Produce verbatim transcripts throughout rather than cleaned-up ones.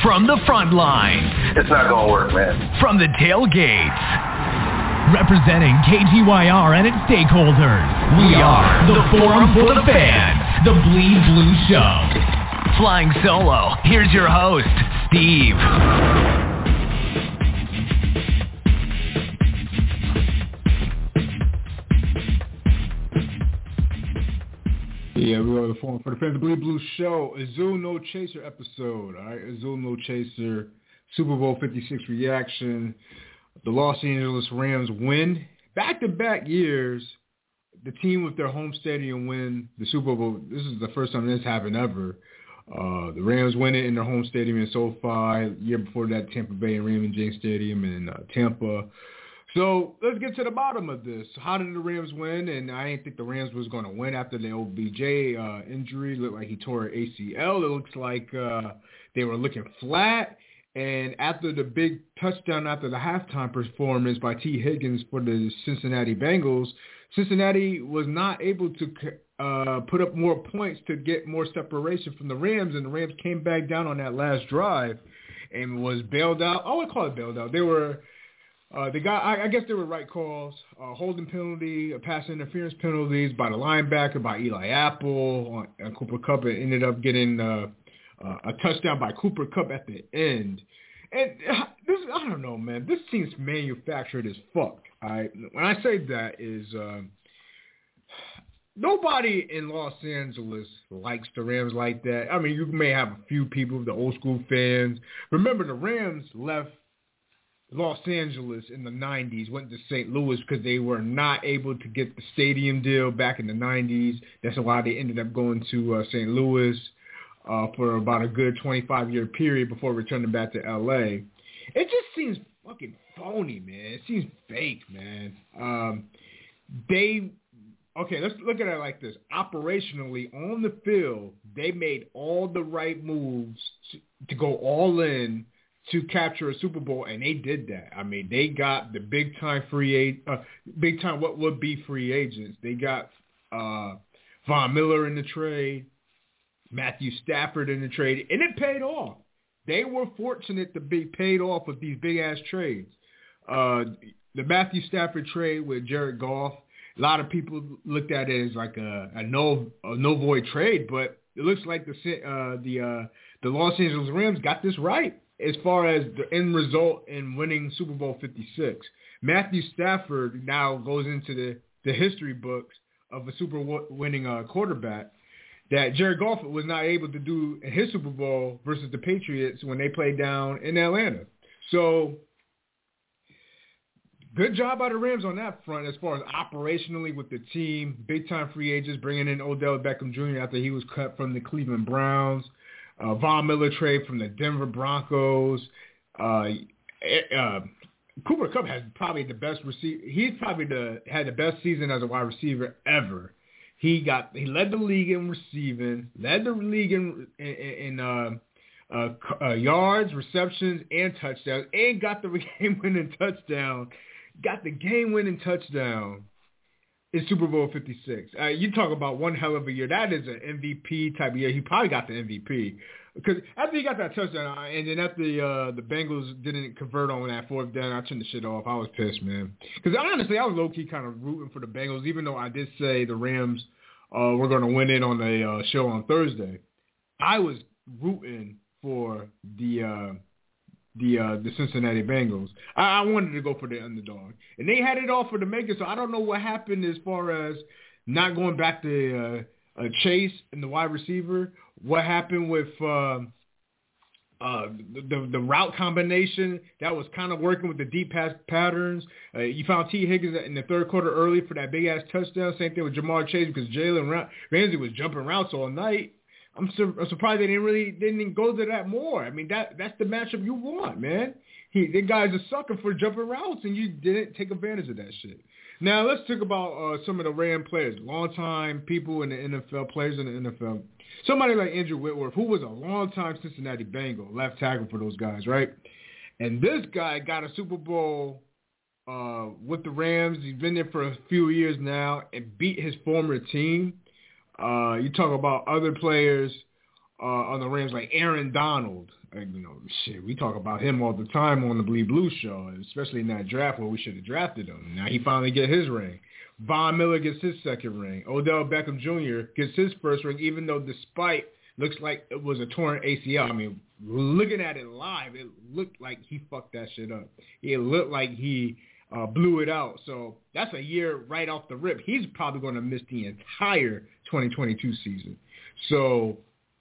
From the front lines. It's not going to work, man. From the tailgates. Representing K T Y R and its stakeholders. We are the Forum for the Fans. The Bleed Blue Show. Flying solo, here's your host, Steve. Yeah, we are the Forum for the Fans, the Bleed Blue Show. Azul No Chaser episode, all right? Azul No Chaser, Super Bowl fifty-six reaction. The Los Angeles Rams win. Back-to-back years, the team with their home stadium win the Super Bowl. This is the first time this happened ever. Uh, the Rams win it in their home stadium in SoFi. Year before that, Tampa Bay and Raymond James Stadium in uh, Tampa. So let's get to the bottom of this. How did the Rams win? And I didn't think the Rams was going to win after the O B J uh, injury. Looked like he tore an A C L. It looks like uh, they were looking flat. And after the big touchdown after the halftime performance by T. Higgins for the Cincinnati Bengals, Cincinnati was not able to uh, put up more points to get more separation from the Rams. And the Rams came back down on that last drive and was bailed out. I would call it bailed out. They were... Uh, the guy, I, I guess they were right calls. Uh, holding penalty, uh, pass interference penalties by the linebacker, by Eli Apple, on, on Cooper Kupp. It ended up getting uh, uh, a touchdown by Cooper Kupp at the end. And uh, this, I don't know, man. This seems manufactured as fuck. All right? When I say that is uh, nobody in Los Angeles likes the Rams like that. I mean, you may have a few people, the old school fans. Remember, the Rams left Los Angeles in the nineties, went to Saint Louis because they were not able to get the stadium deal back in the nineties. That's why they ended up going to uh, Saint Louis uh, for about a good twenty-five year period before returning back to L A. It just seems fucking phony, man. It seems fake, man. Um, they, okay, let's look at it like this. Operationally, on the field, they made all the right moves to, to go all in to capture a Super Bowl, and they did that. I mean, they got the big-time free agent, uh, big-time what would be free agents. They got uh, Von Miller in the trade, Matthew Stafford in the trade, and it paid off. They were fortunate to be paid off with these big-ass trades. Uh, the Matthew Stafford trade with Jared Goff, a lot of people looked at it as like a, a no a no void trade, but it looks like the uh, the uh, the Los Angeles Rams got this right as far as the end result in winning Super Bowl fifty-six. Matthew Stafford now goes into the, the history books of a Super Bowl winning uh, quarterback that Jared Goff was not able to do in his Super Bowl versus the Patriots when they played down in Atlanta. So good job by the Rams on that front as far as operationally with the team. Big-time free agents, bringing in Odell Beckham Junior after he was cut from the Cleveland Browns. Uh, Von Miller trade from the Denver Broncos. Uh, uh, Cooper Kupp has probably the best receiver. He's probably the had the best season as a wide receiver ever. He got he led the league in receiving, led the league in in, in uh, uh, uh, yards, receptions, and touchdowns, and got the game-winning touchdown. Got the game-winning touchdown in Super Bowl fifty-six. Uh, you talk about one hell of a year. That is an M V P type of year. He probably got the M V P. Because after he got that touchdown, and then after uh, the Bengals didn't convert on that fourth down, I turned the shit off. I was pissed, man. Because honestly, I was low-key kind of rooting for the Bengals, even though I did say the Rams uh, were going to win it on the uh, show on Thursday. I was rooting for the uh, the uh, the Cincinnati Bengals. I, I wanted to go for the underdog. And they had it all for the makers, so I don't know what happened as far as not going back to uh, uh, Chase and the wide receiver. What happened with uh, uh, the, the the route combination that was kind of working with the deep pass patterns. Uh, you found T. Higgins in the third quarter early for that big-ass touchdown. Same thing with Jamar Chase because Jalen Ramsey was jumping routes all night. I'm, sur- I'm surprised they didn't really they didn't go to that more. I mean, that that's the matchup you want, man. He, the guy's a sucker for jumping routes, and you didn't take advantage of that shit. Now, let's talk about uh, some of the Ram players, longtime people in the N F L, players in the N F L. Somebody like Andrew Whitworth, who was a longtime Cincinnati Bengal, left tackle for those guys, right? And this guy got a Super Bowl uh, with the Rams. He's been there for a few years now and beat his former team. Uh, you talk about other players uh, on the Rams like Aaron Donald. you know, shit, we talk about him all the time on the Bleed Blue Show, especially in that draft where we should have drafted him. Now he finally get his ring. Von Miller gets his second ring. Odell Beckham Junior gets his first ring, even though despite looks like it was a torn A C L. I mean, looking at it live, it looked like he fucked that shit up. It looked like he uh, blew it out. So that's a year right off the rip. He's probably going to miss the entire twenty twenty-two season. So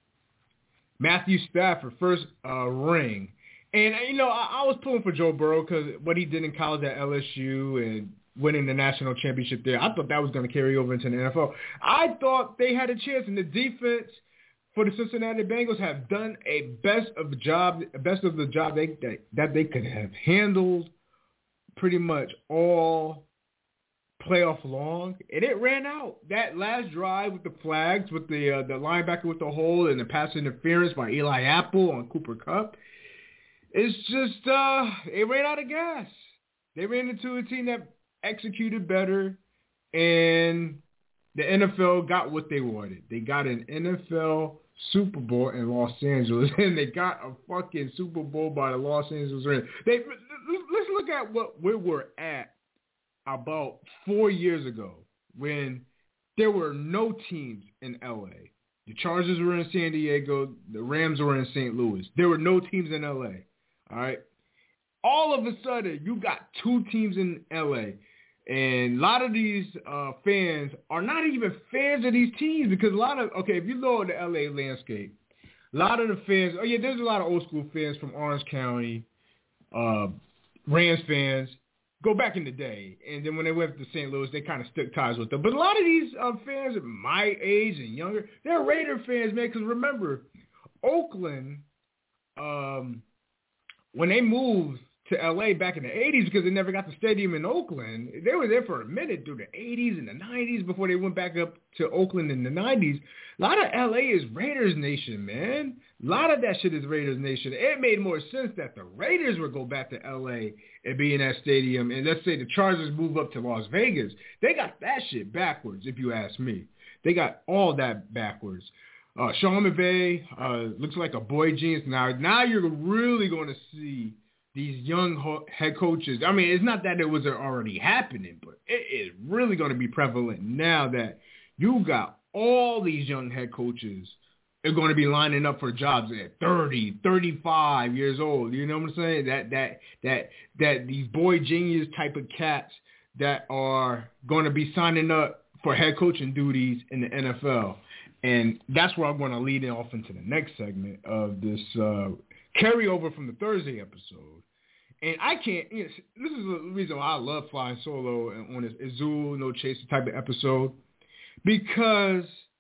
Matthew Stafford, first uh, ring. And, you know, I, I was pulling for Joe Burrow because what he did in college at L S U and winning the national championship there, I thought that was going to carry over into the N F L. I thought they had a chance, and the defense for the Cincinnati Bengals have done a best of the job, best of the job they, that, that they could have handled pretty much all playoff long, and it ran out. That last drive with the flags, with the uh, the linebacker with the hole and the pass interference by Eli Apple on Cooper Kupp, it's just uh, it ran out of gas. They ran into a team that executed better, and the N F L got what they wanted. They got an N F L Super Bowl in Los Angeles, and they got a fucking Super Bowl by the Los Angeles Rams. They, let's look at what we were at about four years ago when there were no teams in L A. The Chargers were in San Diego. The Rams were in Saint Louis. There were no teams in L A. All right. All of a sudden, you got two teams in L A. And a lot of these uh, fans are not even fans of these teams because a lot of, okay, if you know the L A landscape, a lot of the fans, oh yeah, there's a lot of old school fans from Orange County, uh, Rams fans, go back in the day. And then when they went to Saint Louis, they kind of stuck ties with them. But a lot of these uh, fans my age and younger, they're Raider fans, man, because remember, Oakland, um, when they moved to L A back in the eighties because they never got the stadium in Oakland. They were there for a minute through the eighties and the nineties before they went back up to Oakland in the nineties. A lot of L A is Raiders Nation, man. A lot of that shit is Raiders Nation. It made more sense that the Raiders would go back to L A and be in that stadium. And let's say the Chargers move up to Las Vegas. They got that shit backwards, if you ask me. They got all that backwards. Uh, Sean McVay uh, looks like a boy genius. Now, now you're really going to see these young ho- head coaches. I mean, it's not that it was already happening, but it is really going to be prevalent now that you got all these young head coaches are going to be lining up for jobs at thirty, thirty-five years old. You know what I'm saying? That that that that these boy genius type of cats that are going to be signing up for head coaching duties in the N F L. And that's where I'm going to lead it off into the next segment of this uh, carryover from the Thursday episode. And I can't, you know, this is the reason why I love flying solo on this Azul, no chaser type of episode. Because,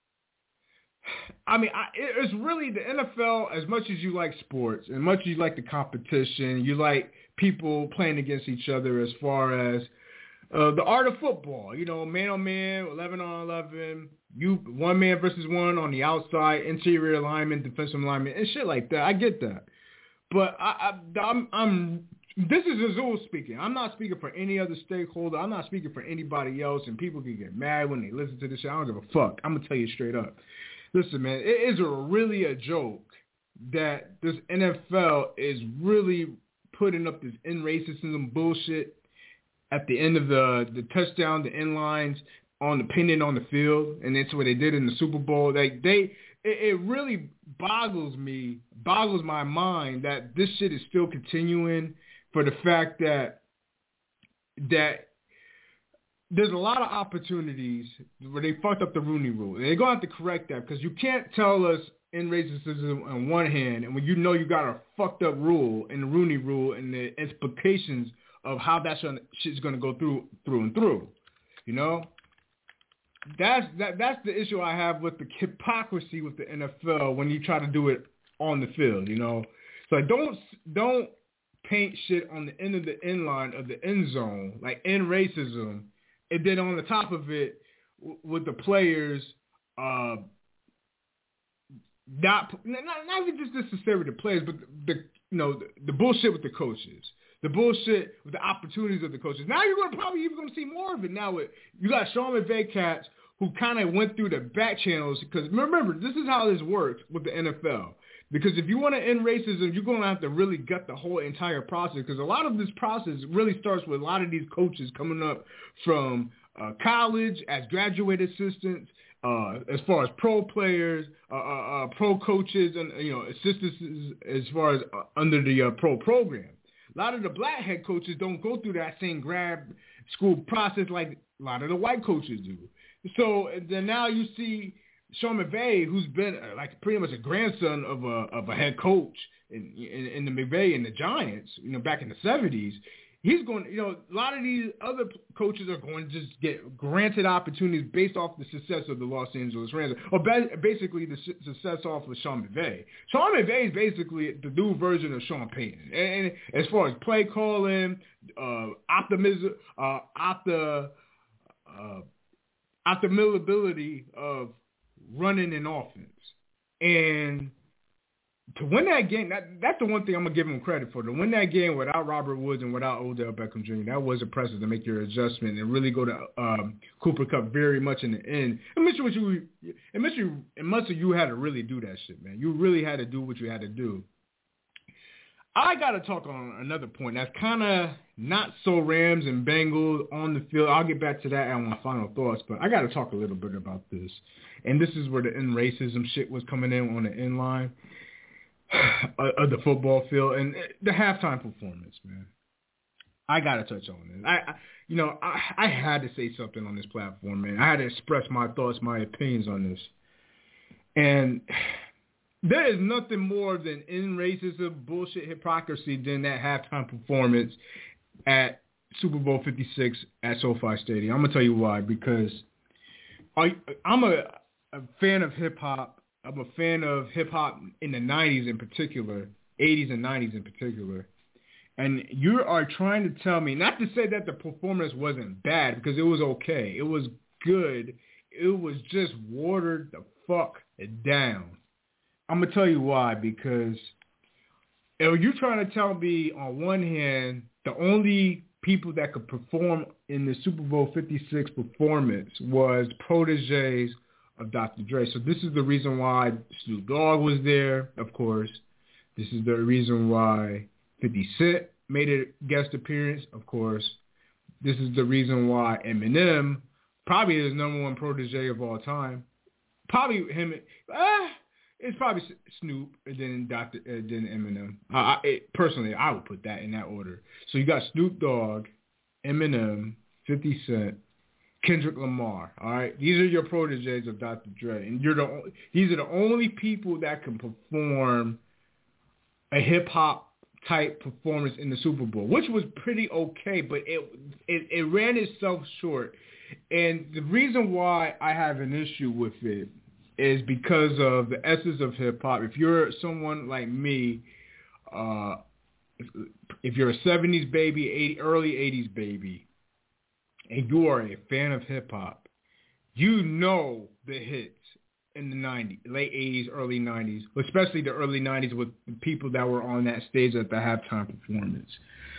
I mean, I, it's really the N F L, as much as you like sports, as much as you like the competition, you like people playing against each other as far as uh, the art of football, you know, man on man, eleven on eleven, you one man versus one on the outside, interior alignment, defensive alignment, and shit like that. I get that. But I, I, I'm, I'm, this is Azul speaking. I'm not speaking for any other stakeholder. I'm not speaking for anybody else, and people can get mad when they listen to this shit. I don't give a fuck. I'm going to tell you straight up. Listen, man, it is a, really a joke that this N F L is really putting up this in-racism bullshit at the end of the, the touchdown, the end lines, on the pinion on the field, and that's what they did in the Super Bowl. Like they, it, it really boggles me, boggles my mind that this shit is still continuing for the fact that that there's a lot of opportunities where they fucked up the Rooney Rule. And they're going to have to correct that because you can't tell us in racism on one hand, and when you know you got a fucked up rule in the Rooney Rule and the implications of how that shit's going to go through through and through, you know? That's that. That's the issue I have with the hypocrisy with the N F L when you try to do it on the field, you know. So don't don't paint shit on the end of the end line of the end zone like end racism, and then on the top of it w- with the players, uh, not not not even just necessarily the players, but the, the you know the, the bullshit with the coaches. The bullshit with the opportunities of the coaches. Now you're gonna probably even going to see more of it now. With, you got Sean McVay cats who kind of went through the back channels because remember, this is how this works with the N F L. Because if you want to end racism, you're going to have to really gut the whole entire process. Because a lot of this process really starts with a lot of these coaches coming up from uh, college as graduate assistants, uh, as far as pro players, uh, uh, uh, pro coaches, and you know assistants as far as uh, under the uh, pro program. A lot of the black head coaches don't go through that same grad school process like a lot of the white coaches do. So then now you see Sean McVay, who's been uh, like pretty much a grandson of a of a head coach in, in in the McVay and the Giants, you know, back in the seventies. He's going, you know, a lot of these other coaches are going to just get granted opportunities based off the success of the Los Angeles Rams, or ba- basically the su- success off of Sean McVay. Sean McVay is basically the new version of Sean Payton, and, and as far as play calling, uh, optimism, uh, opti, uh, optimability of running an offense. And to win that game, that, that's the one thing I'm going to give him credit for. To win that game without Robert Woods and without Odell Beckham Junior, that was impressive to make your adjustment and really go to um, Cooper Kupp very much in the end. And Mister You, and Mister And Mister You had to really do that shit, man. You really had to do what you had to do. I got to talk on another point that's kind of not so Rams and Bengals on the field. I'll get back to that on my final thoughts, but I got to talk a little bit about this. And this is where the end racism shit was coming in on the end line of the football field and the halftime performance, man. I got to touch on this. I, I you know, I, I had to say something on this platform, man. I had to express my thoughts, my opinions on this. And there is nothing more than in racism, bullshit, hypocrisy than that halftime performance at Super Bowl fifty-six at SoFi Stadium. I'm going to tell you why. Because I, I'm a, a fan of hip-hop. I'm a fan of hip-hop in the nineties in particular, eighties and nineties in particular. And you are trying to tell me, not to say that the performance wasn't bad, because it was okay. It was good. It was just watered the fuck down. I'm going to tell you why, because you're trying to tell me on one hand, the only people that could perform in the Super Bowl fifty-six performance was proteges of Doctor Dre. So this is the reason why Snoop Dogg was there, of course. This is the reason why fifty Cent made a guest appearance, of course. This is the reason why Eminem, probably his number one protege of all time, probably him, ah, it's probably Snoop and then Doctor Uh, then Eminem. Uh, I, it, personally, I would put that in that order. So you got Snoop Dogg, Eminem, fifty Cent, Kendrick Lamar. All right, these are your proteges of Doctor Dre, and you're the these are the only people that can perform a hip hop type performance in the Super Bowl, which was pretty okay, but it, it it ran itself short. And the reason why I have an issue with it is because of the essence of hip hop. If you're someone like me, uh, if, if you're a seventies baby, eighty, early eighties baby, and you are a fan of hip hop, you know the hits in the nineties, late eighties, early nineties, especially the early nineties with the people that were on that stage at the halftime performance.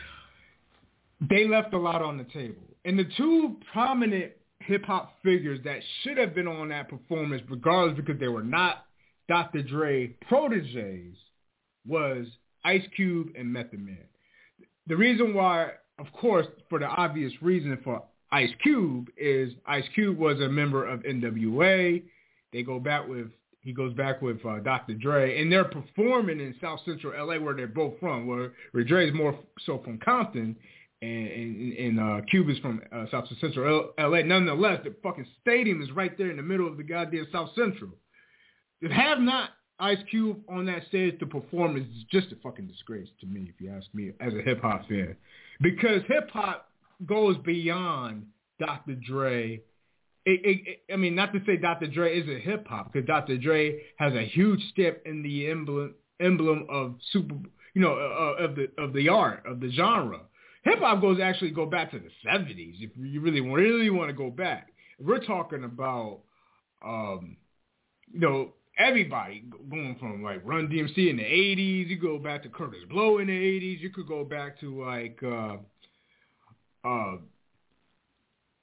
They left a lot on the table. And the two prominent hip-hop figures that should have been on that performance, regardless because they were not Doctor Dre proteges, was Ice Cube and Method Man. The reason why, of course, for the obvious reason for Ice Cube is Ice Cube was a member of N W A. They go back with, he goes back with uh, Doctor Dre, and they're performing in South Central L A where they're both from, where, where Dre is more so from Compton, and, and, and uh, Cube is from uh, South Central L A. Nonetheless, the fucking stadium is right there in the middle of the goddamn South Central. To have not Ice Cube on that stage to perform is just a fucking disgrace to me, if you ask me, as a hip-hop fan. Because hip-hop goes beyond Doctor Dre. It, it, it, I mean, not to say Doctor Dre isn't hip hop, because Doctor Dre has a huge step in the emblem emblem of super, you know, uh, of the of the art of the genre. Hip hop goes actually go back to the seventies if you really want really want to go back. We're talking about, um, you know, everybody going from like Run D M C in the eighties. You go back to Curtis Blow in the eighties. You could go back to like. Uh, uh,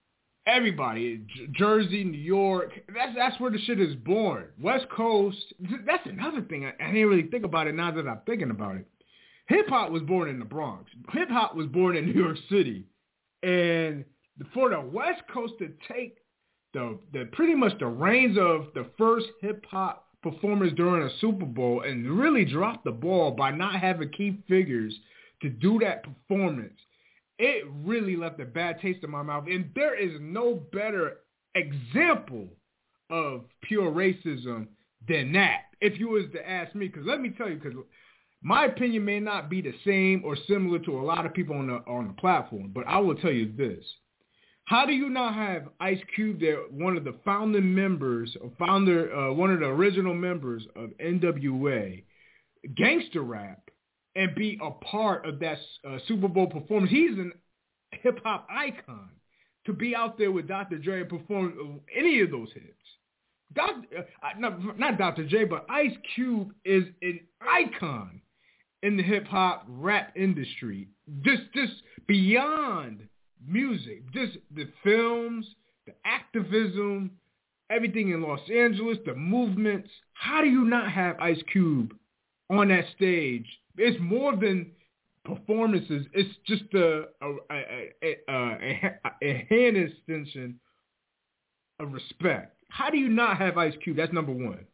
everybody, J- Jersey, New York, that's that's where the shit is born. West Coast, that's another thing. I, I didn't really think about it now that I'm thinking about it. Hip-hop was born in the Bronx. Hip-hop was born in New York City. And for the West Coast to take the, the pretty much the reins of the first hip-hop performers during a Super Bowl and really drop the ball by not having key figures to do that performance, it really left a bad taste in my mouth. And there is no better example of pure racism than that, if you was to ask me. Because let me tell you, because my opinion may not be the same or similar to a lot of people on the on the platform, but I will tell you this. How do you not have Ice Cube there, one of the founding members, or founder, uh, one of the original members of N W A, gangster rap, and be a part of that uh, Super Bowl performance? He's a hip-hop icon. To be out there with Doctor Dre and perform any of those hits. Doctor, uh, not, not Doctor Dre, but Ice Cube is an icon in the hip-hop rap industry. Just, just beyond music. Just the films, the activism, everything in Los Angeles, the movements. How do you not have Ice Cube on that stage? It's more than performances. It's just a a, a, a, a hand extension of respect. How do you not have Ice Cube? That's number one.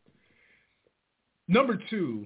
Number two,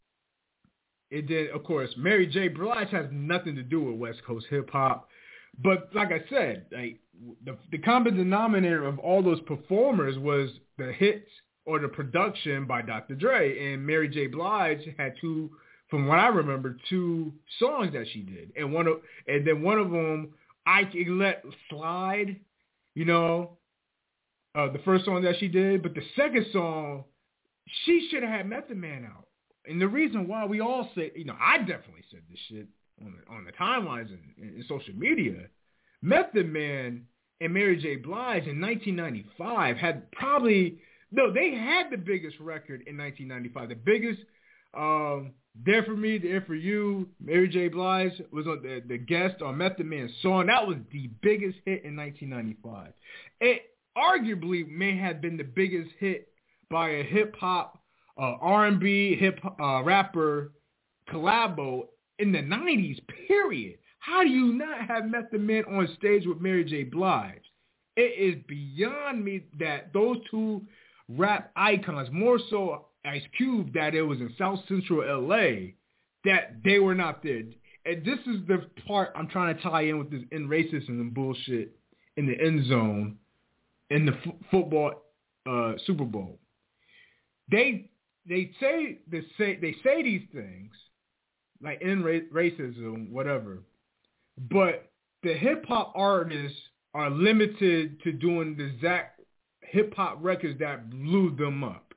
it did, of course, Mary J. Blige has nothing to do with West Coast hip hop. But like I said, like the, the common denominator of all those performers was the hits or the production by Doctor Dre. And Mary J. Blige had two, from what I remember, two songs that she did. And one of, and then one of them, I Can Let Slide, you know, uh, the first song that she did. But the second song, she should have had Method Man out. And the reason why we all say, you know, I definitely said this shit on the, on the timelines and in social media. Method Man and Mary J. Blige in nineteen ninety-five had probably, no, they had the biggest record in nineteen ninety-five. The biggest, um, There For Me, There For You. Mary J. Blige was on the, the guest on Method Man's song. That was the biggest hit in nineteen ninety-five. It arguably may have been the biggest hit by a hip-hop, uh, R and B hip uh, rapper collabo in the nineties, period. How do you not have Method Man on stage with Mary J. Blige? It is beyond me that those two rap icons, more so Ice Cube, that it was in South Central L A, that they were not there. And this is the part I'm trying to tie in with this in racism and bullshit in the end zone in the f- football uh, Super Bowl. They they say they say they say these things like in ra- racism, whatever, but the hip hop artists are limited to doing the exact hip hop records that blew them up.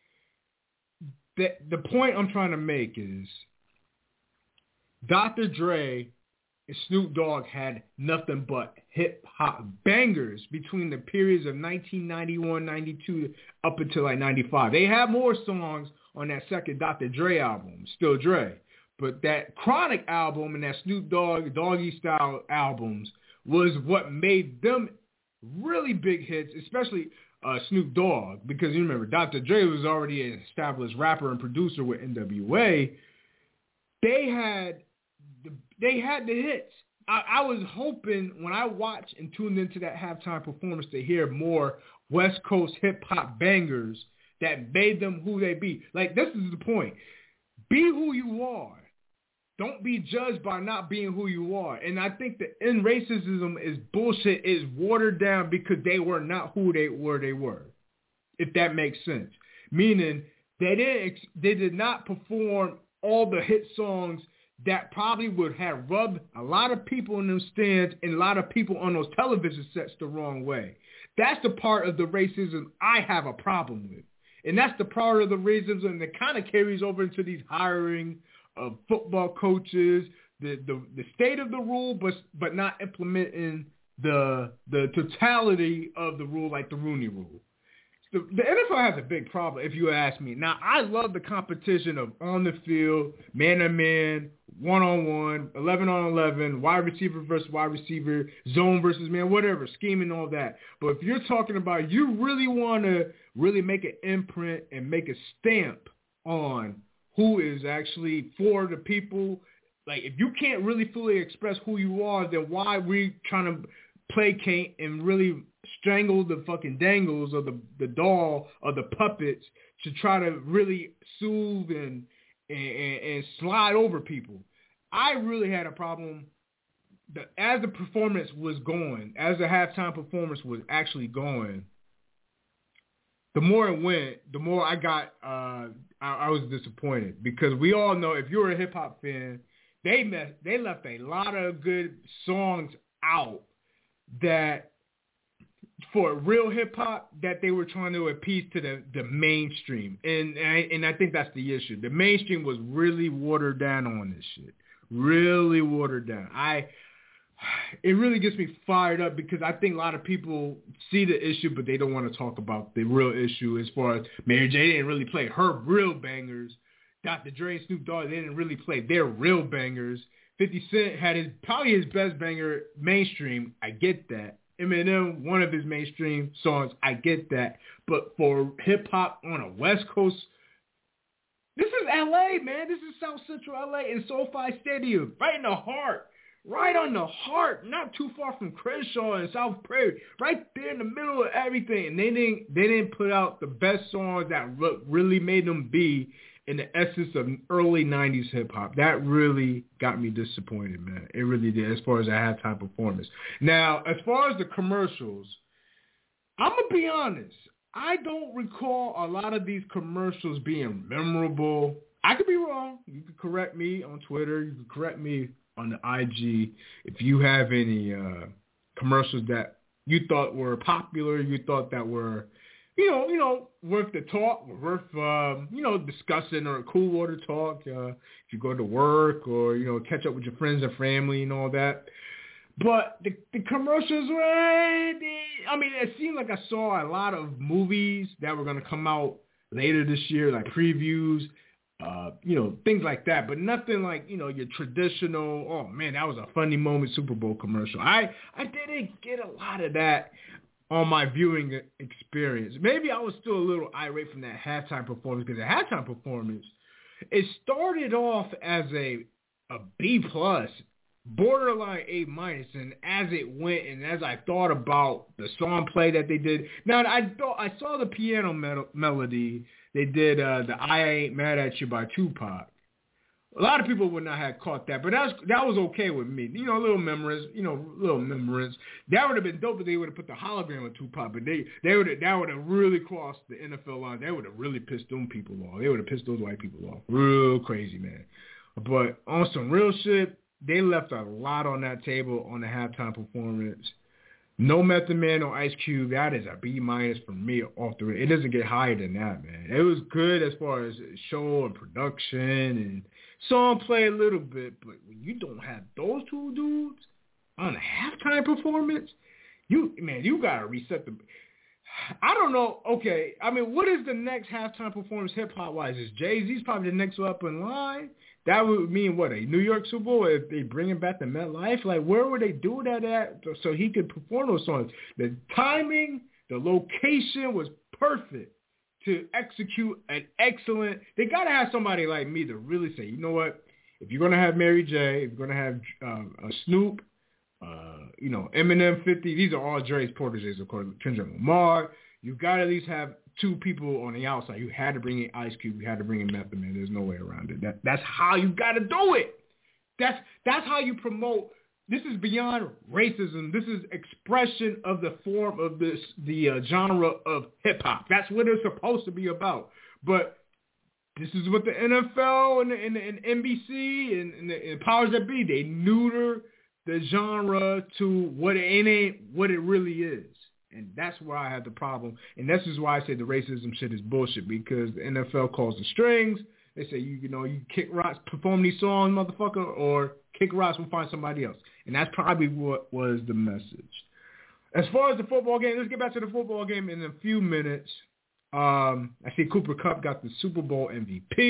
The the point I'm trying to make is Doctor Dre and Snoop Dogg had nothing but hip hop bangers between the periods of nineteen ninety-one, ninety-two up until like ninety-five. They have more songs on that second Doctor Dre album, Still Dre. But that Chronic album and that Snoop Dogg, Doggy Style albums was what made them really big hits, especially uh, Snoop Dogg, because you remember Doctor Dre was already an established rapper and producer with N W A. They had the, they had the hits. I, I was hoping when I watched and tuned into that halftime performance to hear more West Coast hip-hop bangers that made them who they be. Like, this is the point. Be who you are. Don't be judged by not being who you are. And I think that in racism is bullshit, is watered down because they were not who they were they were, if that makes sense. Meaning they didn't they did not perform all the hit songs that probably would have rubbed a lot of people in those stands and a lot of people on those television sets the wrong way. That's the part of the racism I have a problem with. And that's the part of the racism that kind of carries over into these hiring of football coaches, the, the, the state of the rule, but but not implementing the the totality of the rule, like the Rooney Rule. The, the N F L has a big problem, if you ask me. Now, I love the competition of on the field, man-to-man, one-on-one, eleven on eleven, wide receiver versus wide receiver, zone versus man, whatever, scheming, all that. But if you're talking about you really want to really make an imprint and make a stamp on who is actually for the people, like if you can't really fully express who you are, then why are we trying to placate and really strangle the fucking dangles or the, the doll or the puppets to try to really soothe and, and, and slide over people? I really had a problem that as the performance was going, as the halftime performance was actually going, the more it went, the more I got, uh, I, I was disappointed because we all know if you're a hip hop fan, they mess, they left a lot of good songs out that for real hip hop that they were trying to appease to the, the mainstream. And, and, I, and I think that's the issue. The mainstream was really watered down on this shit. Really watered down. I, it really gets me fired up because I think a lot of people see the issue, but they don't want to talk about the real issue as far as Mary J didn't really play her real bangers. Doctor Dre and Snoop Dogg, they didn't really play their real bangers. fifty Cent had his probably his best banger mainstream. I get that. Eminem, one of his mainstream songs. I get that. But for hip-hop on a West Coast, this is L A, man. This is South Central L A in SoFi Stadium, right in the heart. Right on the heart, not too far from Crenshaw and South Prairie, right there in the middle of everything. And they didn't, they didn't put out the best songs that really made them be in the essence of early nineties hip-hop. That really got me disappointed, man. It really did, as far as a halftime performance. Now, as far as the commercials, I'm going to be honest. I don't recall a lot of these commercials being memorable. I could be wrong. You could correct me on Twitter. You could correct me on the I G if you have any uh, commercials that you thought were popular, you thought that were, you know, you know, worth the talk, worth, um, you know, discussing or cool water talk. Uh, if you go to work or, you know, catch up with your friends and family and all that. But the, the commercials were, I mean, it seemed like I saw a lot of movies that were going to come out later this year, like previews. Uh, you know, things like that, but nothing like, you know, your traditional, oh man, that was a funny moment Super Bowl commercial. I, I didn't get a lot of that on my viewing experience. Maybe I was still a little irate from that halftime performance because the halftime performance, it started off as a, a B plus, borderline A minus, and as it went and as I thought about the song play that they did, now I thought I saw the piano me- melody. They did uh, the I Ain't Mad At You by Tupac. A lot of people would not have caught that, but that's, that was okay with me. You know, a little memories, you know, little memories. That would have been dope if they would have put the hologram of Tupac, but they, they would have, that would have really crossed the N F L line. They would have really pissed them people off. They would have pissed those white people off. Real crazy, man. But on some real shit, they left a lot on that table on the halftime performance. No Method Man or Ice Cube, that is a B minus for me off the rip. It doesn't get higher than that, man. It was good as far as show and production and song play a little bit, but when you don't have those two dudes on a halftime performance, you man, you gotta reset the. I don't know. Okay, I mean, what is the next halftime performance hip hop wise? Is Jay-Z's probably the next one up in line? That would mean what, a New York Super Bowl if they bring him back to MetLife? Like, where would they do that at so he could perform those songs? The timing, the location was perfect to execute an excellent. They got to have somebody like me to really say, you know what? If you're going to have Mary J, if you're going to have um, a Snoop, uh, you know, Eminem, fifty, these are all Dre's proteges, of course, Kendrick Lamar. You got to at least have two people on the outside. You had to bring in Ice Cube. You had to bring in Method Man. There's no way around it. That, that's how you got to do it. That's that's how you promote. This is beyond racism. This is expression of the form of this the uh, genre of hip hop. That's what it's supposed to be about. But this is what the N F L and, the, and, the, and N B C and, and the and powers that be, they neuter the genre to what it ain't, what it really is. And that's where I had the problem. And this is why I say the racism shit is bullshit, because the N F L calls the strings. They say, you you know, you kick rocks, perform these songs, motherfucker, or kick rocks, we'll find somebody else. And that's probably what was the message. As far as the football game, let's get back to the football game in a few minutes. Um, I see Cooper Kupp got the Super Bowl M V P.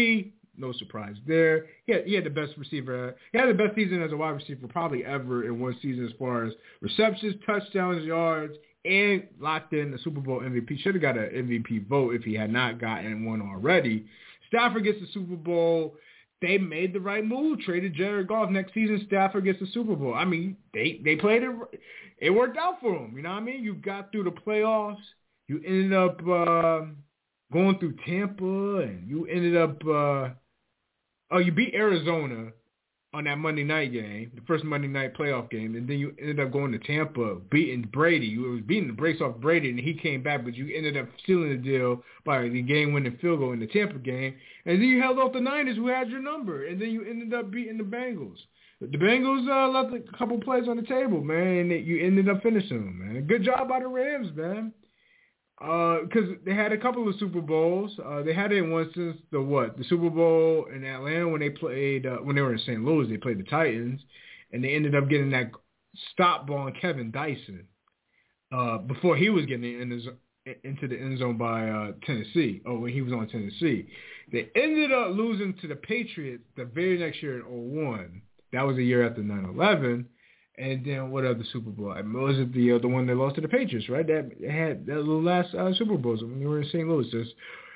no surprise there. He had, he had the best receiver. He had the best season as a wide receiver probably ever in one season as far as receptions, touchdowns, yards, and locked in the Super Bowl M V P. Should have got an M V P vote if he had not gotten one already. Stafford gets the Super Bowl. They made the right move. Traded Jared Goff. Next season, Stafford gets the Super Bowl. I mean, they, they played it. It worked out for them. You know what I mean? You got through the playoffs. You ended up uh, going through Tampa, and you ended up uh, – oh, you beat Arizona on that Monday night game, the first Monday night playoff game, and then you ended up going to Tampa, beating Brady. You was beating the brakes off Brady, and he came back, but you ended up sealing the deal by the game-winning field goal in the Tampa game. And then you held off the Niners, who had your number, and then you ended up beating the Bengals. The Bengals uh, left a couple plays on the table, man, and you ended up finishing them, man. Good job by the Rams, man. Because uh, they had a couple of Super Bowls. Uh, they had it one since the what? The Super Bowl in Atlanta when they played uh, when they were in Saint Louis. They played the Titans, and they ended up getting that stop ball on Kevin Dyson uh, before he was getting in his, into the end zone by uh, Tennessee. Oh, when he was on Tennessee, they ended up losing to the Patriots the very next year in oh one. That was a year after nine eleven. And then what other Super Bowl? I mean, was it the uh, the one they lost to the Patriots, right? That had that little last uh, Super Bowls when they were in Saint Louis. Just,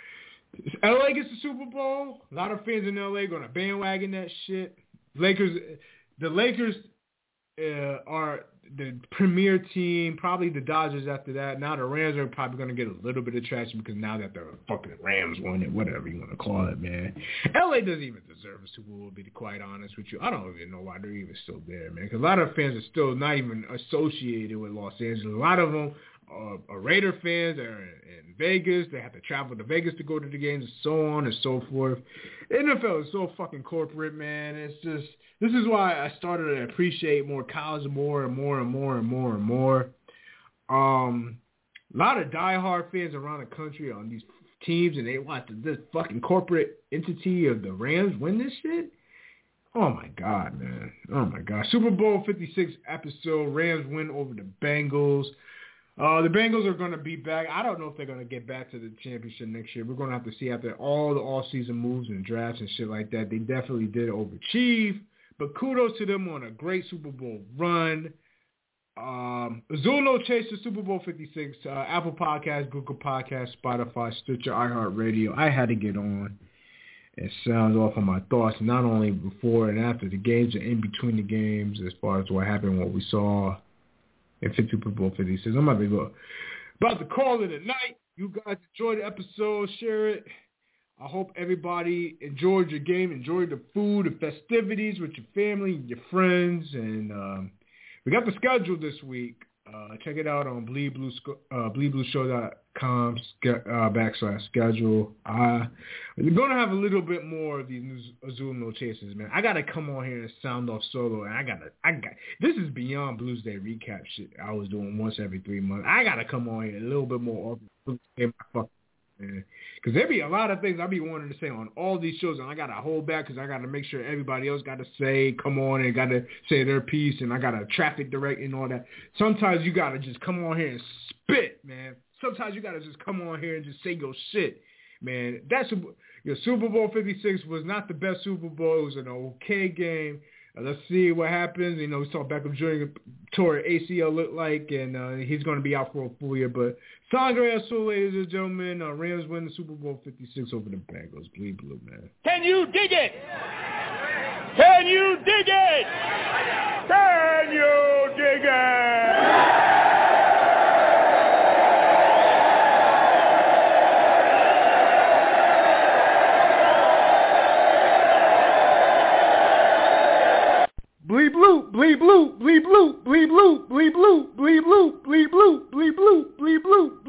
L A gets the Super Bowl. A lot of fans in L A going to bandwagon that shit. Lakers, the Lakers uh, are the premier team. Probably the Dodgers after that. Now the Rams are probably going to get a little bit of traction because now that the fucking Rams won it, whatever you want to call it, man. L A doesn't even deserve a Super Bowl, to be quite honest with you. I don't even know why they're even still there, man. Because a lot of fans are still not even associated with Los Angeles. A lot of them are, are Raider fans. They're in, in Vegas. They have to travel to Vegas to go to the games and so on and so forth. The N F L is so fucking corporate, man. It's just... This is why I started to appreciate more college more and more and more and more and more. Um, a lot of diehard fans around the country on these teams, and they watch this fucking corporate entity of the Rams win this shit. Oh, my God, man. Oh, my God. Super Bowl fifty-six episode. Rams win over the Bengals. Uh, the Bengals are going to be back. I don't know if they're going to get back to the championship next year. We're going to have to see after all the off-season moves and drafts and shit like that. They definitely did overachieve. But kudos to them on a great Super Bowl run. Um, Azul No Chase to Super Bowl fifty-six. Uh, Apple Podcasts, Google Podcasts, Spotify, Stitcher, iHeartRadio. I had to get on and sound off on my thoughts, not only before and after the games and in between the games as far as what happened, what we saw in Super Bowl fifty-six. I'm about to go. About to call it a night. You guys enjoyed the episode. Share it. I hope everybody enjoyed your game, enjoyed the food, the festivities with your family, your friends, and um, we got the schedule this week. Uh, check it out on bleed blue uh, bleed blue show dot com uh, backslash schedule. Uh, we're going to have a little bit more of these new Azul No Chases, man. I got to come on here and sound off solo, and I got to, I got, this is beyond Blues Day recap shit I was doing once every three months. I got to come on here a little bit more often. Because there be a lot of things I be wanting to say on all these shows, and I got to hold back because I got to make sure everybody else got to say, come on, and got to say their piece, and I got to traffic direct and all that. Sometimes you got to just come on here and spit, man. Sometimes you got to just come on here and just say your shit, man. That's your Super Bowl fifty-six was not the best Super Bowl. It was an okay game. Uh, let's see what happens. You know, we saw Beckham Junior tore A C L look like, and uh, he's going to be out for a full year. But Sangre Azul, ladies and gentlemen, uh, Rams win the Super Bowl fifty-six over the Bengals. Bleed blue, man. Can you dig it? Can you dig it? Can you dig it? Bleed blue, bleed blue, bleed blue, bleed blue, bleed blue, bleed blue, bleed blue, bleed blue, bleed blue, bleed blue.